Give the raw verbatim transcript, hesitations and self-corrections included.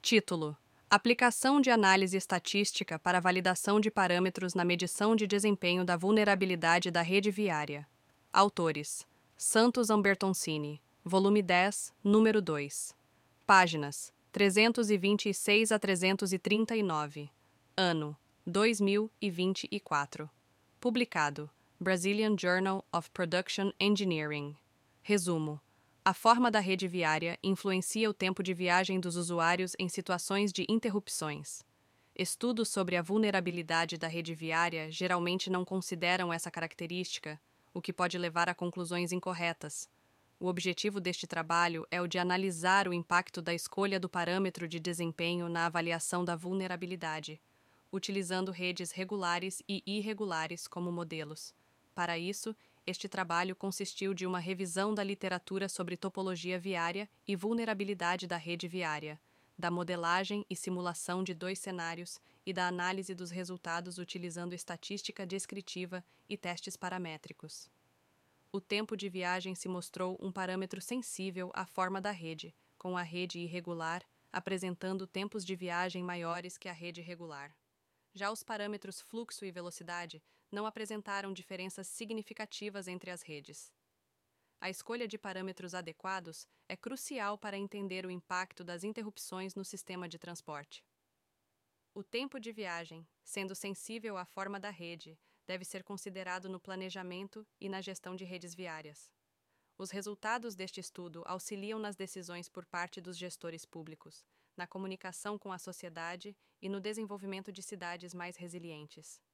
Título: Aplicação de análise estatística para validação de parâmetros na medição de desempenho da vulnerabilidade da rede viária. Autores: Santos Ambertoncini, volume dez, número dois. Páginas: trezentos e vinte e seis a trezentos e trinta e nove. Ano: dois mil e vinte e quatro. Publicado: Brazilian Journal of Production Engineering. Resumo: a forma da rede viária influencia o tempo de viagem dos usuários em situações de interrupções. Estudos sobre a vulnerabilidade da rede viária geralmente não consideram essa característica, o que pode levar a conclusões incorretas. O objetivo deste trabalho é o de analisar o impacto da escolha do parâmetro de desempenho na avaliação da vulnerabilidade, utilizando redes regulares e irregulares como modelos. Para isso, este trabalho consistiu de uma revisão da literatura sobre topologia viária e vulnerabilidade da rede viária, da modelagem e simulação de dois cenários e da análise dos resultados utilizando estatística descritiva e testes paramétricos. O tempo de viagem se mostrou um parâmetro sensível à forma da rede, com a rede irregular apresentando tempos de viagem maiores que a rede regular. Já os parâmetros fluxo e velocidade não apresentaram diferenças significativas entre as redes. A escolha de parâmetros adequados é crucial para entender o impacto das interrupções no sistema de transporte. O tempo de viagem, sendo sensível à forma da rede, deve ser considerado no planejamento e na gestão de redes viárias. Os resultados deste estudo auxiliam nas decisões por parte dos gestores públicos, na comunicação com a sociedade e no desenvolvimento de cidades mais resilientes.